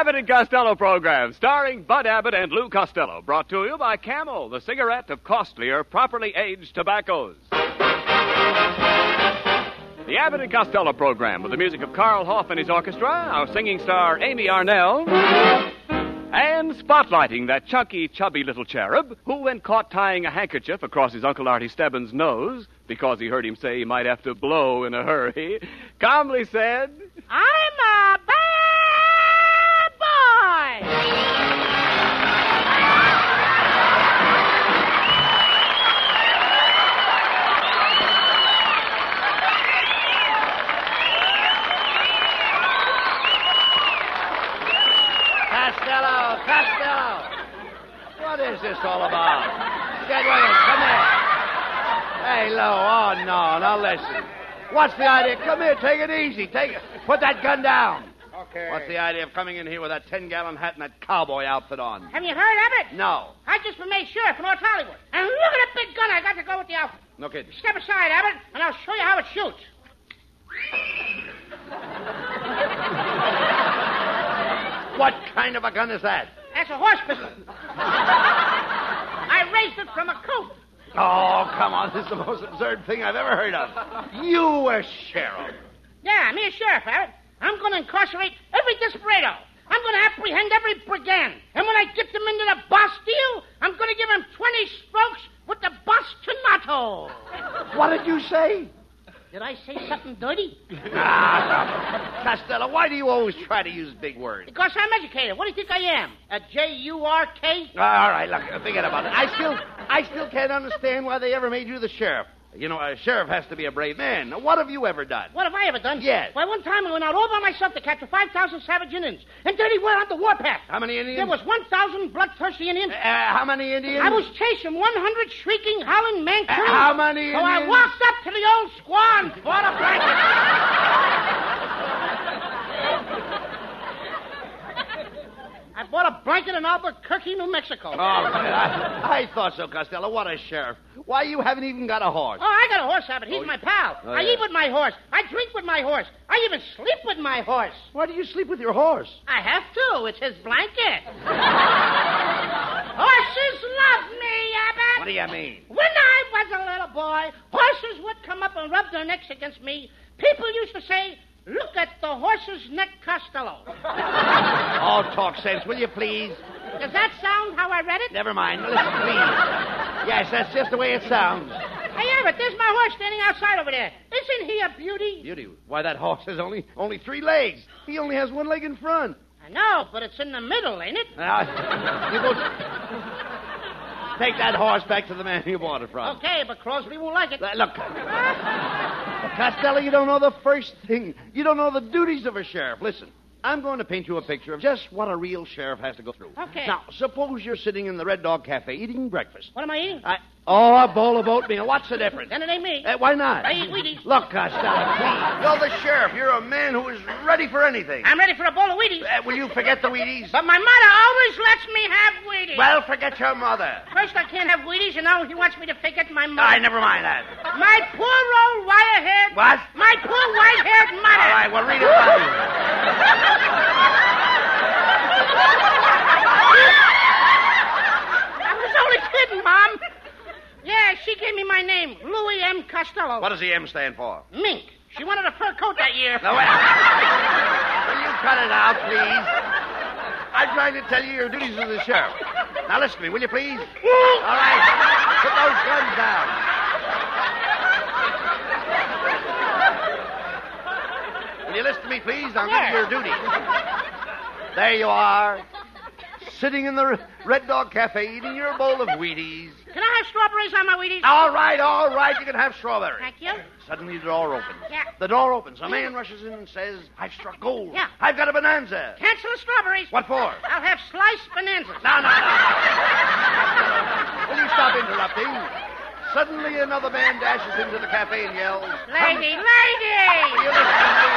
Abbott and Costello program, starring Bud Abbott and Lou Costello, brought to you by Camel, the cigarette of costlier, properly aged tobaccos. The Abbott and Costello program, with the music of Carl Hoff and his orchestra, our singing star Amy Arnell, and spotlighting that chunky, chubby little cherub who, when caught tying a handkerchief across his Uncle Artie Stebbins' nose, because he heard him say he might have to blow in a hurry, calmly said, I'm a bad boy! Costello! What is this all about? Get with it. Come here. Hey, Lou. Oh, no. Now, listen. What's the idea? Come here. Take it easy. Put that gun down. Okay. What's the idea of coming in here with that 10-gallon hat and that cowboy outfit on? Have you heard of it? No. I just been made sheriff in North Hollywood. And look at that big gun I got to go with the outfit. No kidding. Step aside, Abbott, and I'll show you how it shoots. What kind of a gun is that? That's a horse pistol. I raised it from a coot. Oh, come on. This is the most absurd thing I've ever heard of. You a sheriff. Yeah, me a sheriff, Abbott. I'm going to incarcerate every desperado. I'm going to apprehend every brigand. And when I get them into the Bastille, I'm going to give them 20 strokes with the bastonado. What did you say? Did I say something dirty? Costello, why do you always try to use big words? Because I'm educated. What do you think I am? A J-U-R-K? All right, look, forget about it. I still can't understand why they ever made you the sheriff. You know, a sheriff has to be a brave man. Now, what have you ever done? What have I ever done? Yes. Why, one time I went out all by myself to capture 5,000 savage Indians. And then he went on the warpath. How many Indians? There was 1,000 bloodthirsty Indians. How many Indians? I was chasing 100 shrieking, howling Manchurians. How many So Indians? I walked up to the old squaw and bought a blanket. I bought a blanket in Albuquerque, New Mexico. All right. I thought so, Costello. What a sheriff. Why, you haven't even got a horse. Oh, I got a horse, Abbott. He's my pal. Oh, I yeah. eat with my horse. I drink with my horse. I even sleep with my horse. Why do you sleep with your horse? I have to. It's his blanket. Horses love me, Abbott. What do you mean? When I was a little boy, horses would come up and rub their necks against me. People used to say, look at the horse's neck, Costello. Oh, talk sense, will you please? Does that sound how I read it? Never mind. Listen, please. Yes, that's just the way it sounds. Hey, Abbott, there's my horse standing outside over there. Isn't he a beauty? Beauty? Why, that horse has only 3 legs. He only has 1 leg in front. I know, but it's in the middle, ain't it? You go... Take that horse back to the man you bought it from. Okay, but Crosby won't like it. Look, Costello, you don't know the first thing. You don't know the duties of a sheriff. Listen, I'm going to paint you a picture of just what a real sheriff has to go through. Okay. Now, suppose you're sitting in the Red Dog Cafe eating breakfast. What am I eating? A bowl of oatmeal. What's the difference? Then it ain't me. Why not? I eat Wheaties. Look, Costello, please. You're the sheriff. You're a man who is ready for anything. I'm ready for a bowl of Wheaties. Will you forget the Wheaties? But my mother always lets me have Wheaties. Well, forget your mother. First I can't have Wheaties, and now he wants me to forget my mother. Never mind that. My poor old wire-haired... What? My poor white-haired mother. All right, well, read it about you. I was only kidding, Mom. Yeah, she gave me my name, Louis M. Costello. What does the M stand for? Mink. She wanted a fur coat that year. Now, wait. Will you cut it out, please? I'm trying to tell you your duties as the sheriff. Now, listen to me, will you, please? All right. Put those guns down. Will you listen to me, please? I'll give you your duties. There you are, sitting in the Red Dog Cafe eating your bowl of Wheaties. Can I have strawberries on my Wheaties? All right. You can have strawberries. Thank you. Suddenly the door opens. Yeah. The door opens. A man rushes in and says, I've struck gold. Yeah. I've got a bonanza. Cancel the strawberries. What for? I'll have sliced bonanzas. No. Will you stop interrupting? Suddenly another man dashes into the cafe and yells, Lady! Will you listen to me?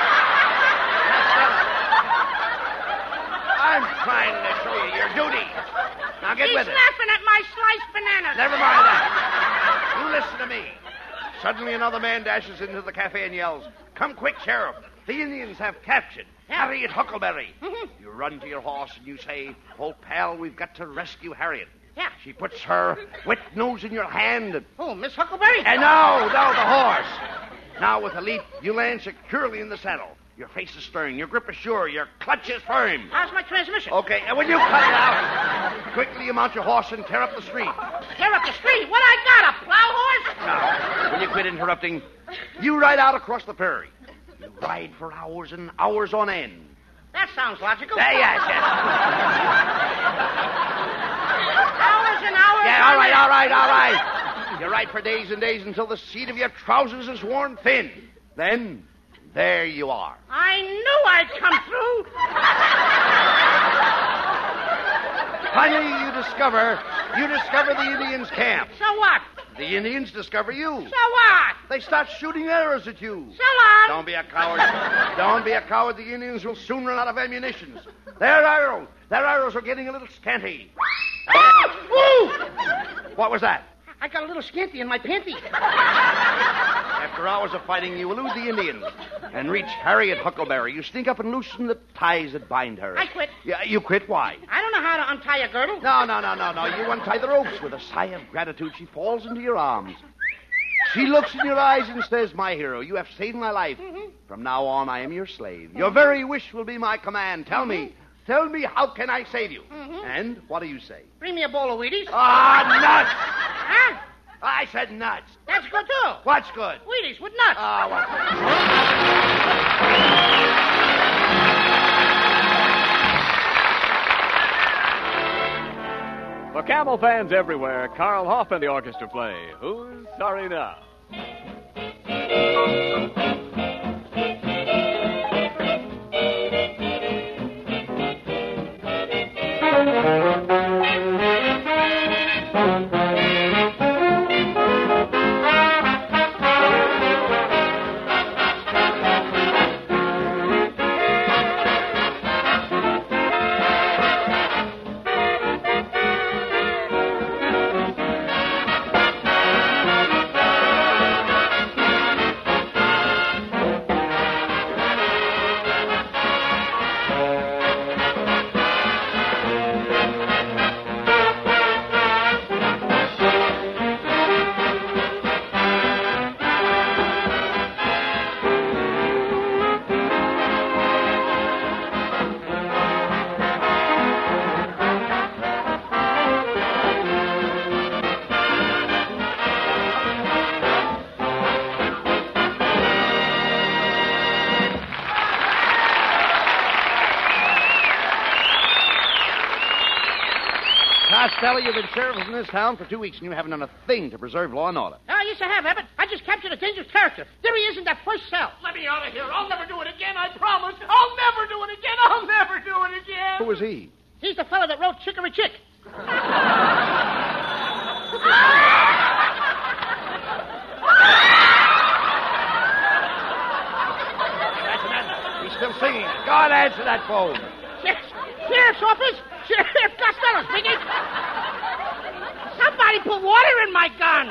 I'm trying to show you your duty. Now get with it. He's laughing at my sliced bananas. Never mind that. You listen to me. Suddenly another man dashes into the cafe and yells, come quick, Sheriff. The Indians have captured Harriet Huckleberry. You run to your horse and you say, "Oh, pal, we've got to rescue Harriet." Yeah. She puts her wet nose in your hand. Oh, Miss Huckleberry? And no, the horse. Now, with a leap, you land securely in the saddle. Your face is stern, your grip is sure, your clutch is firm. How's my transmission? Okay, and when you cut it out, quickly you mount your horse and tear up the street. Tear up the street? What I got, a plow horse? Now, when you quit interrupting, you ride out across the prairie. You ride for hours and hours on end. That sounds logical. Yes. Hours and hours. Yeah, all right. You ride for days and days until the seat of your trousers is worn thin. Then, there you are. I knew I'd come through. Finally, you discover the Indians' camp. So what? The Indians discover you. So what? They start shooting arrows at you. So long. Don't be a coward. Don't be a coward. The Indians will soon run out of ammunition. Their arrows are getting a little scanty. Ooh! What was that? I got a little scanty in my panty. After hours of fighting, you elude the Indians and reach Harriet Huckleberry. You sneak up and loosen the ties that bind her. I quit. Yeah, you quit? Why? I don't know how to untie a girdle. No. You untie the ropes. With a sigh of gratitude, she falls into your arms. She looks in your eyes and says, "My hero, you have saved my life. From now on, I am your slave. Your very wish will be my command. Tell me, how can I save you?" And what do you say? Bring me a bowl of Wheaties. Ah, nuts! Huh? I said nuts. That's good, too. What's good? Wheaties with nuts. What's For Camel fans everywhere, Carl Hoff and the orchestra play Who's Sorry Now? Costello, you've been sheriff in this town for 2 weeks, and you haven't done a thing to preserve law and order. Oh, yes, I have, Abbott. I just captured a dangerous character. There he is in that first cell. Let me out of here. I'll never do it again, I promise. I'll never do it again. I'll never do it again. Who is he? He's the fellow that wrote Chicory Chick. He's still singing. God, answer that phone. Sheriff's office? Sheriff Costello speaking. Somebody put water in my gun.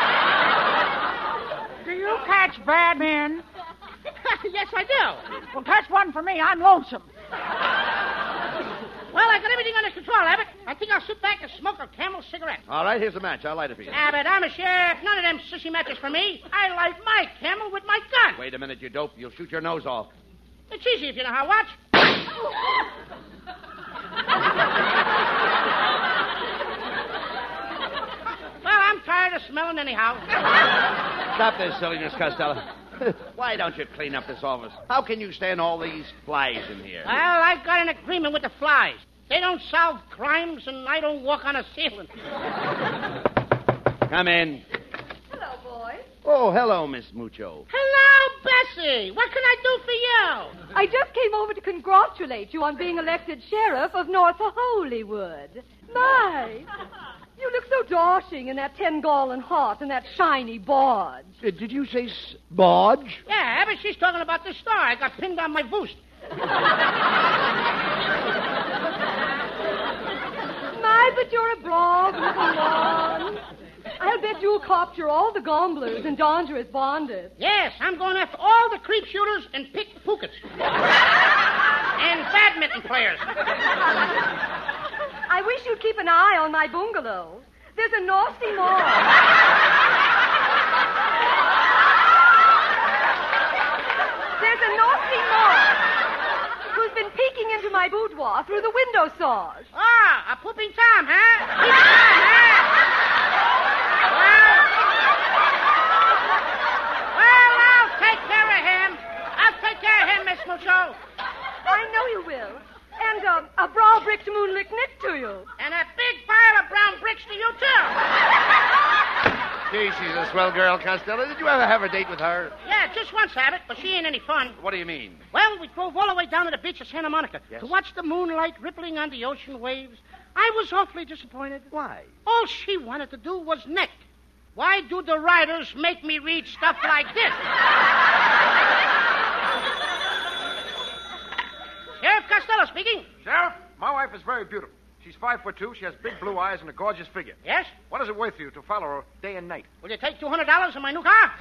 Do you catch bad men? Yes, I do. Well, catch one for me. I'm lonesome. Well, I got everything under control, Abbott. I think I'll sit back and smoke a Camel cigarette. All right, here's a match. I'll light it for you. Abbott, I'm a sheriff. None of them sissy matches for me. I light my Camel with my gun. Wait a minute, you dope. You'll shoot your nose off. It's easy if you know how to watch. Well, I'm tired of smelling anyhow. Stop this silliness, Costello. Why don't you clean up this office? How can you stand all these flies in here? Well, I've got an agreement with the flies. They don't solve crimes, and I don't walk on a ceiling. Come in. Hello, boys. Oh, hello, Miss Mucho. Hello, Bessie. What can I do for you? I just came over to congratulate you on being elected sheriff of North Holywood. My, you look so dashing in that 10-gallon hat and that shiny bodge. Did you say bodge? Yeah, Abbott, she's talking about the star I got pinned on my boost. My, but you're a brave little one. I'll bet you'll capture all the gomblers and dangerous bandits. Yes, I'm going after all the creep shooters and pickpockets. And badminton players. I wish you'd keep an eye on my bungalow. There's a nasty moth. There's a nasty moth who's been peeking into my boudoir through the window saws. Ah, a pooping Tom, huh? Peeping Tom, huh? Well, I'll take care of him. I'll take care of him, Miss Musso. I know you will. And a brow brick to moonlick knit to you. And a big pile of brown bricks to you, too. Gee, she's a swell girl, Costello. Did you ever have a date with her? Yeah, just once, Abbott, but she ain't any fun. What do you mean? Well, we drove all the way down to the beach of Santa Monica Yes? to watch the moonlight rippling on the ocean waves. I was awfully disappointed. Why? All she wanted to do was neck. Why do the writers make me read stuff like this? Sheriff Costello speaking. Sheriff, my wife is very beautiful. She's 5'2". She has big blue eyes and a gorgeous figure. Yes? What is it worth to you to follow her day and night? Will you take $200 on my new car?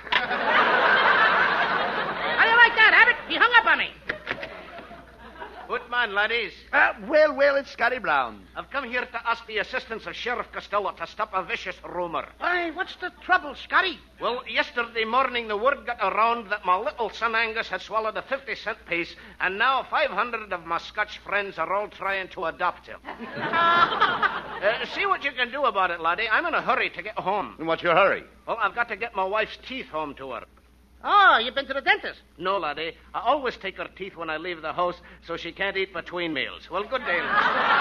How do you like that, Abbott? He hung up on me. Footman, laddies. Well, it's Scotty Brown. I've come here to ask the assistance of Sheriff Costello to stop a vicious rumor. Why, what's the trouble, Scotty? Well, yesterday morning the word got around that my little son Angus had swallowed a 50-cent piece, and now 500 of my Scotch friends are all trying to adopt him. See what you can do about it, laddie. I'm in a hurry to get home. And what's your hurry? Well, I've got to get my wife's teeth home to her. Oh, you've been to the dentist. No, laddie. I always take her teeth when I leave the house so she can't eat between meals. Well, good day.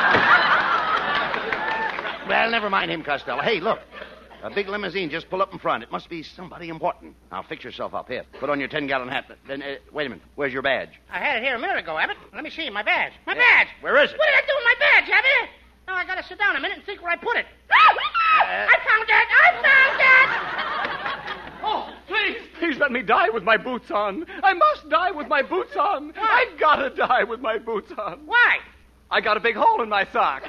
Well, never mind him, Costello. Hey, look. A big limousine just pulled up in front. It must be somebody important. Now, fix yourself up. Here, put on your 10-gallon hat. Then, wait a minute. Where's your badge? I had it here a minute ago, Abbott. Let me see, my badge. My badge! Where is it? What did I do with my badge, Abbott? Now I gotta sit down a minute and think where I put it. I found it! Oh, please let me die with my boots on. I must die with my boots on. I gotta die with my boots on. Why? I got a big hole in my sock.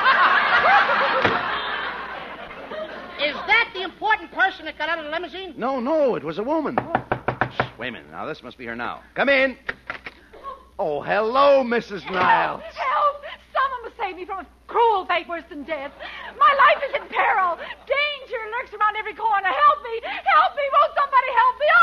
Is that the important person that got out of the limousine? No, it was a woman. Shh, wait a minute. Now, this must be her now. Come in. Oh, hello, Mrs. Niles. Help! Someone must save me from a cruel fate worse than death. My life is in peril. Danger lurks around every corner. Help me! Help me! Won't somebody help me?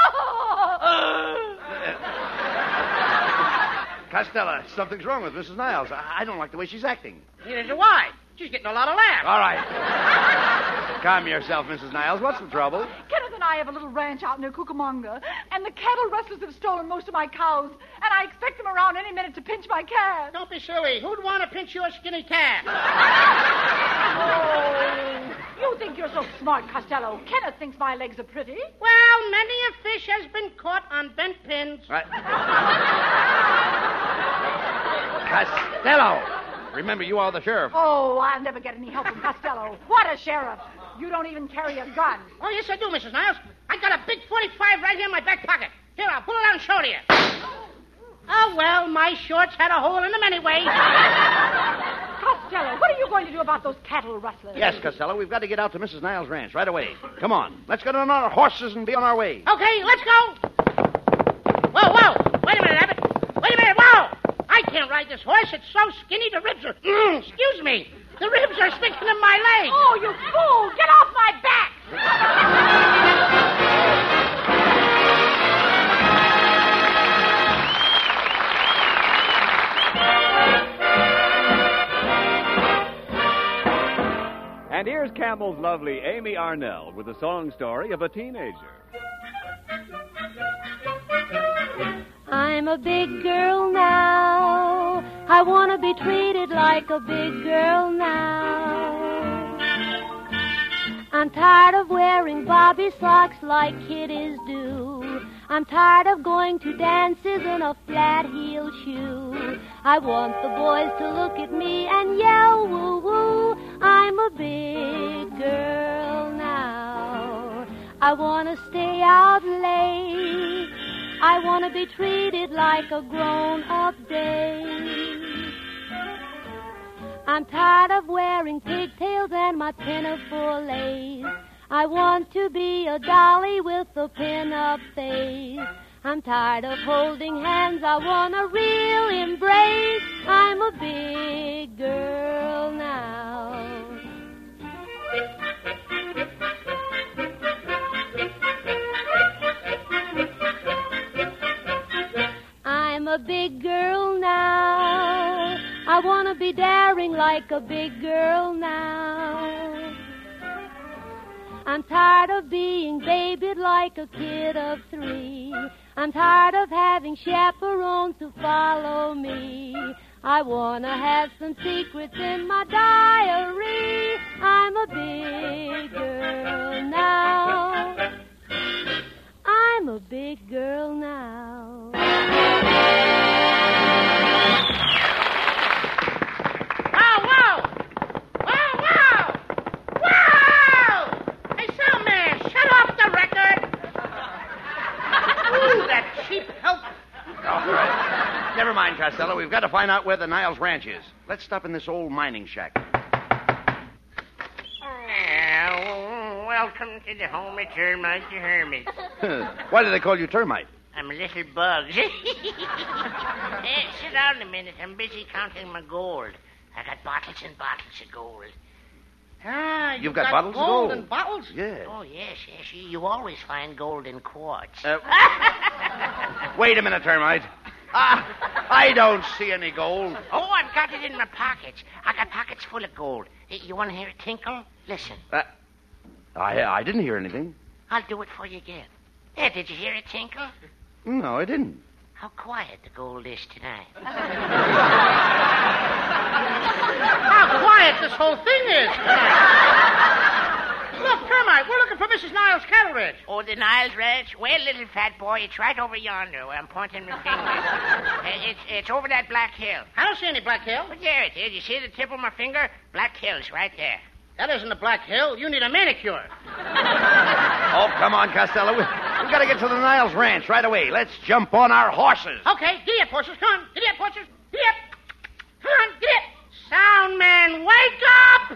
Oh! Costello, something's wrong with Mrs. Niles. I don't like the way she's acting. Neither do I. She's getting a lot of laughs. All right. Calm yourself, Mrs. Niles. What's the trouble? Kenneth and I have a little ranch out near Cucamonga, and the cattle rustlers have stolen most of my cows, and I expect them around any minute to pinch my calves. Don't be silly. Who'd want to pinch your skinny calf? Oh, you think you're so smart, Costello. Kenneth thinks my legs are pretty. Well, many a fish has been caught on bent pins. Right. Costello! Remember, you are the sheriff. Oh, I'll never get any help from Costello. What a sheriff. You don't even carry a gun. Oh, yes, I do, Mrs. Niles. I got a big 45 right here in my back pocket. Here, I'll pull it out and show it to you. Oh, well, my shorts had a hole in them anyway. Costello, what are you going to do about those cattle rustlers? Yes, Costello, we've got to get out to Mrs. Niles' ranch right away. Come on. Let's get on our horses and be on our way. Okay, let's go. Whoa. Wait a minute, Abbott. Wait a minute, whoa. I can't ride this horse. It's so skinny, the ribs are... excuse me. The ribs are sticking in my legs. Oh, you fool! Get off my back! And here's Campbell's lovely Amy Arnell with the song story of a teenager. I'm a big girl now. I want to be treated like a big girl now. I'm tired of wearing bobby socks like kiddies do. I'm tired of going to dances in a flat-heeled shoe. I want the boys to look at me and yell woo-woo. I'm a big girl now. I want to stay out late. I want to be treated like a grown-up dame. I'm tired of wearing pigtails and my pinafore lace. I want to be a dolly with a pin-up face. I'm tired of holding hands, I want a real embrace. I'm a big girl now. I'm a big girl now. I want to be daring like a big girl now. I'm tired of being babied like a kid of 3. I'm tired of having chaperones who follow me. I want to have some secrets in my diary. I'm a big girl now. I'm a big girl now. Wow, wow! Wow, wow! Wow! Hey, sound man, shut off the record! Ooh, that cheap help. All right. Never mind, Costello. We've got to find out where the Niles Ranch is. Let's stop in this old mining shack. Welcome to the home of termites and hermits. Why do they call you termite? I'm a little bug. Sit down a minute. I'm busy counting my gold. I got bottles and bottles of gold. Ah, You've got bottles of gold? and bottles? Yeah. Oh, yes. You always find gold in quartz. Wait a minute, termite. I don't see any gold. Oh, I've got it in my pockets. I got pockets full of gold. You want to hear it tinkle? Listen. I didn't hear anything. I'll do it for you again. There, did you hear it tinkle? No, I didn't. How quiet the gold is tonight. How quiet this whole thing is tonight. Look, Termite, we're looking for Mrs. Niles' cattle ranch. Oh, the Niles Ranch? Well, little fat boy, it's right over yonder where I'm pointing my finger. It's over that black hill. I don't see any Black Hill. But there it is. You see the tip of my finger? Black Hill's right there. That isn't the Black Hill. You need a manicure. Oh, come on, Costello. We've got to get to the Niles Ranch right away. Let's jump on our horses. Okay, giddy up, horses. Come on. Giddy up, horses. Giddy up. Come on, giddy up. Sound man, wake up!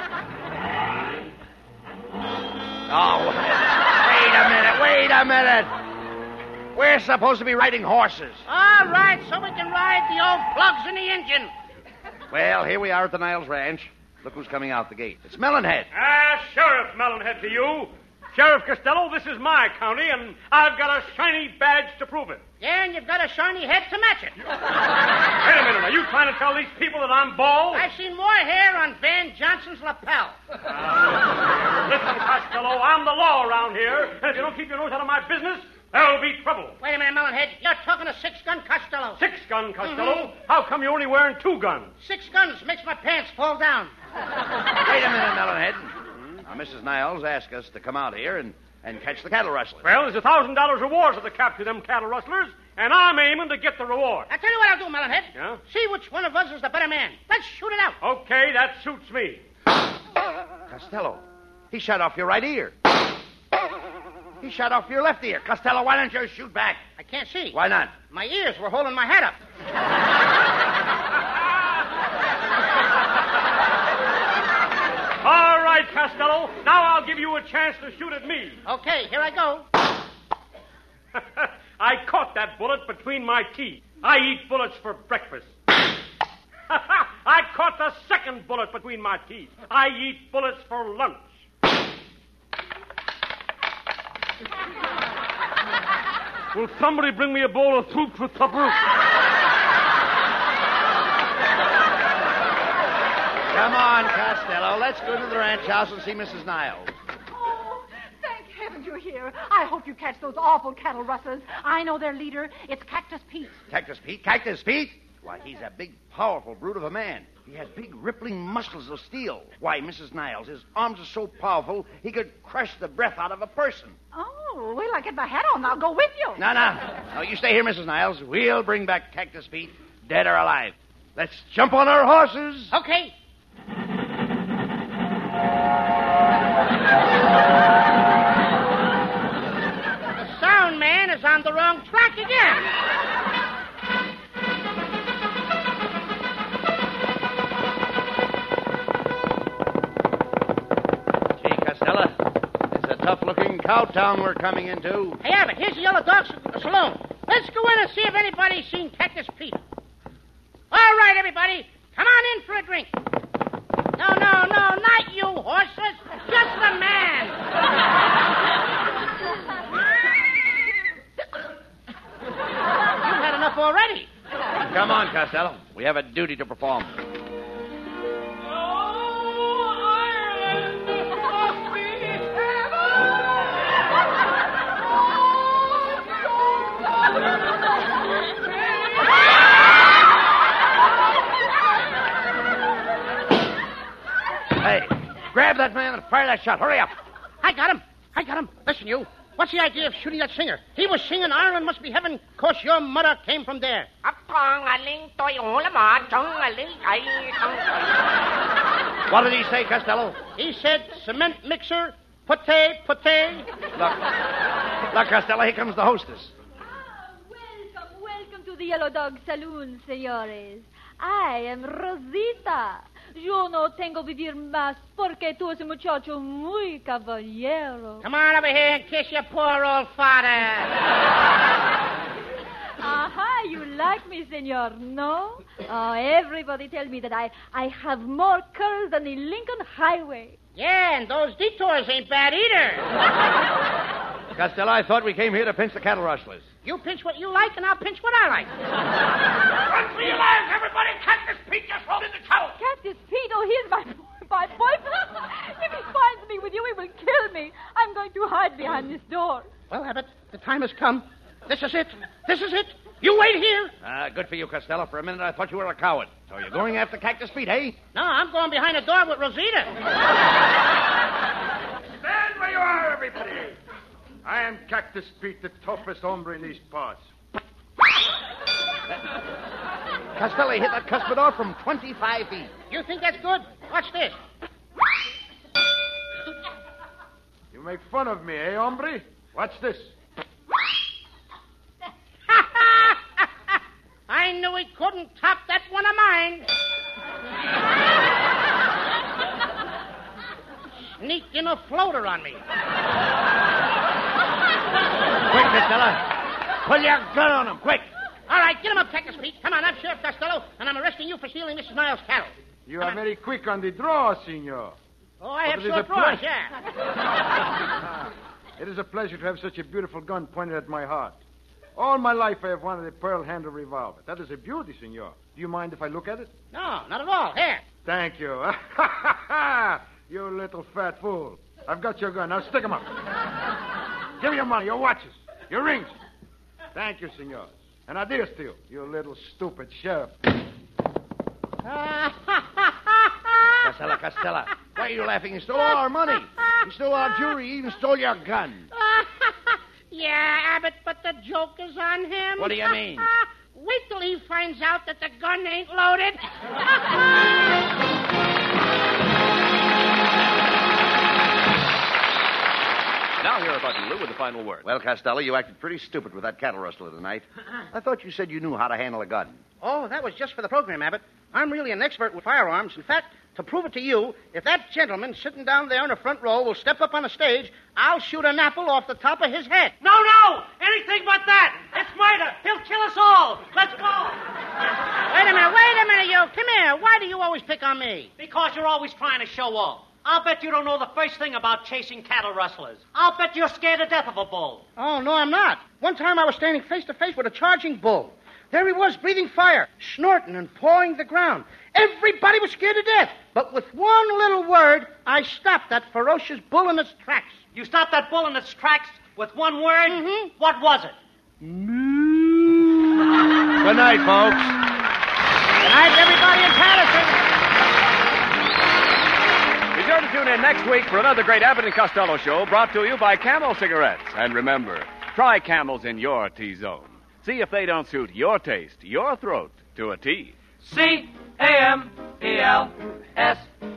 Oh, wait a minute. We're supposed to be riding horses. All right, so we can ride the old plugs in the engine. Well, here we are at the Niles Ranch. Look who's coming out the gate. It's Melonhead. Sheriff Melonhead to you. Sheriff Costello, this is my county, and I've got a shiny badge to prove it. Yeah, and you've got a shiny head to match it. Wait a minute. Are you trying to tell these people that I'm bald? I've seen more hair on Van Johnson's lapel. Listen, Costello, I'm the law around here, and if you don't keep your nose out of my business, there'll be trouble. Wait a minute, Melonhead. You're talking to 6-gun Costello. 6-gun Costello? How come you're only wearing 2 guns? 6 guns makes my pants fall down. Wait a minute, Melonhead. Now, Mrs. Niles asked us to come out here and catch the cattle rustlers. Well, there's $1,000 reward for the capture of them cattle rustlers, and I'm aiming to get the reward. I'll tell you what I'll do, Melonhead. Yeah? See which one of us is the better man. Let's shoot it out. Okay, that suits me. Costello, he shot off your right ear. He shot off your left ear. Costello, why don't you shoot back? I can't see. Why not? My ears were holding my head up. All right, Costello. Now I'll give you a chance to shoot at me. Okay, here I go. I caught that bullet between my teeth. I eat bullets for breakfast. I caught the second bullet between my teeth. I eat bullets for lunch. Will somebody bring me a bowl of soup for supper? Come on, Costello. Let's go to the ranch house and see Mrs. Niles. Oh, thank heaven you're here. I hope you catch those awful cattle rustlers. I know their leader. It's Cactus Pete. Cactus Pete? Cactus Pete? Why, he's a big, powerful brute of a man. He has big, rippling muscles of steel. Why, Mrs. Niles, his arms are so powerful, he could crush the breath out of a person. Oh, well, I get my hat on. I'll go with you. No, you stay here, Mrs. Niles. We'll bring back Cactus Pete, dead or alive. Let's jump on our horses. Okay. The sound man is on the wrong track again. cow town we're coming into. Hey, Abbott, here's the Yellow Dog Saloon. Let's go in and see if anybody's seen Cactus Pete. All right, everybody. Come on in for a drink. No, not you, horses. Just the man. You've had enough already. Come on, Costello. We have a duty to perform. Hey, grab that man and fire that shot. Hurry up. I got him. Listen, you. What's the idea of shooting that singer? He was singing Ireland Must Be Heaven because your mother came from there. What did he say, Costello? He said, cement mixer, pate. Look, Costello, here comes the hostess. Welcome to the Yellow Dog Saloon, señores. I am Rosita. Yo no tengo vivir más porque tú eres un muchacho muy caballero. Come on over here and kiss your poor old father. Aha, you like me, senor, no? Oh, everybody tells me that I have more curls than the Lincoln Highway. Yeah, and those detours ain't bad either. Costello, I thought we came here to pinch the cattle rustlers. You pinch what you like, and I'll pinch what I like. Run for your lives, everybody! Cactus Pete just rolled in the town! Cactus Pete? Oh, here's my boyfriend. If he finds me with you, he will kill me. I'm going to hide behind this door. Well, Abbott, the time has come. This is it. You wait here. Good for you, Costello. For a minute, I thought you were a coward. So you're going after Cactus Pete, eh? No, I'm going behind the door with Rosita. Stand where you are, everybody. I am Cactus Pete, the toughest hombre in these parts. Costello hit that cuspidor from 25 feet. You think that's good? Watch this. You make fun of me, eh, hombre? Watch this. I knew he couldn't top that one of mine. Sneaked in a floater on me. Quick, Costello. Pull your gun on him, quick. All right, get him up, Cactus Pete. Come on, I'm Sheriff Costello, and I'm arresting you for stealing Mrs. Niles' cattle. You are very quick on the draw, senor. Oh, I have But it is short a drawers, pleasure. yeah. It is a pleasure to have such a beautiful gun pointed at my heart. All my life I have wanted a pearl-handled revolver. That is a beauty, senor. Do you mind if I look at it? No, not at all. Here. Thank you. You little fat fool. I've got your gun. Now stick 'em up. Give me your money, your watches, your rings. Thank you, senor. And adios to you, you little stupid sheriff. Costello. Why are you laughing? He stole all our money. He stole our jewelry. He even stole your gun. Yeah, Abbott, but the joke is on him. What do you mean? Wait till he finds out that the gun ain't loaded. Now hear Button Lou with the final word. Well, Costello, you acted pretty stupid with that cattle rustler tonight. I thought you said you knew how to handle a gun. Oh, that was just for the program, Abbott. I'm really an expert with firearms. In fact, to prove it to you, if that gentleman sitting down there in the front row will step up on the stage, I'll shoot an apple off the top of his head. No! Anything but that! It's murder! He'll kill us all! Let's go! Wait a minute, you. Come here. Why do you always pick on me? Because you're always trying to show off. I'll bet you don't know the first thing about chasing cattle rustlers. I'll bet you're scared to death of a bull. Oh, no, I'm not. One time I was standing face to face with a charging bull. There he was, breathing fire, snorting and pawing the ground. Everybody was scared to death. But with one little word, I stopped that ferocious bull in its tracks. You stopped that bull in its tracks with one word? Mm-hmm. What was it? Good night, folks. Good night, everybody in Patterson. Be sure to tune in next week for another great Abbott and Costello show brought to you by Camel Cigarettes. And remember, try Camels in your T-zone. See if they don't suit your taste, your throat, to a T. C-A-M-E-L-S